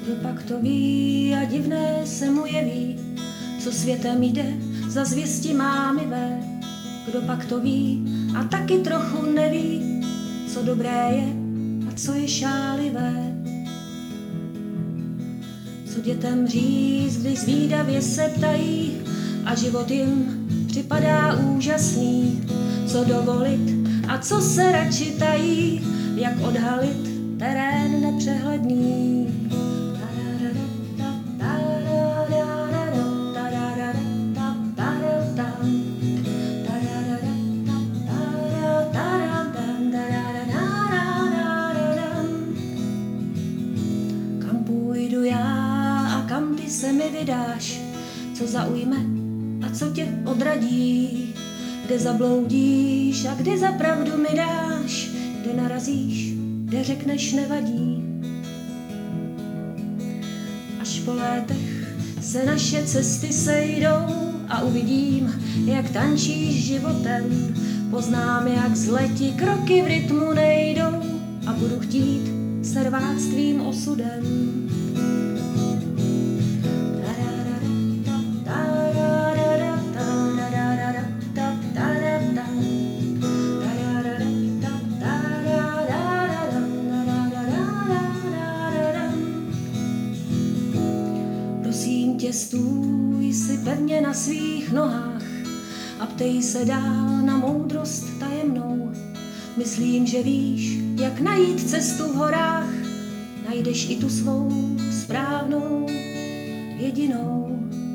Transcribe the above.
Kdo pak to ví a divné se mu jeví, co světem jde, za zvěsti mámivé. Kdo pak to ví a taky trochu neví, co dobré je a co je šálivé. Co dětem říct, když zvídavě se ptají a život jim připadá úžasný. Co dovolit a co se radši tají, jak odhalit terén nepřehledný. Kam půjdu já a kam ty se mi vydáš, co zaujme a co tě odradí, kde zabloudíš a kdy za pravdu mi dáš, kde narazíš, kde řekneš nevadí. Až po létech se naše cesty sejdou a uvidím, jak tančíš životem, poznám, jak z leti kroky v rytmu nejdou a budu chtít se rvát s tvým osudem. Prosím tě, stůj si pevně na svých nohách a ptej se dál na moudrost tajemnou. Myslím, že víš, jak najít cestu v horách, najdeš i tu svou správnou, jedinou.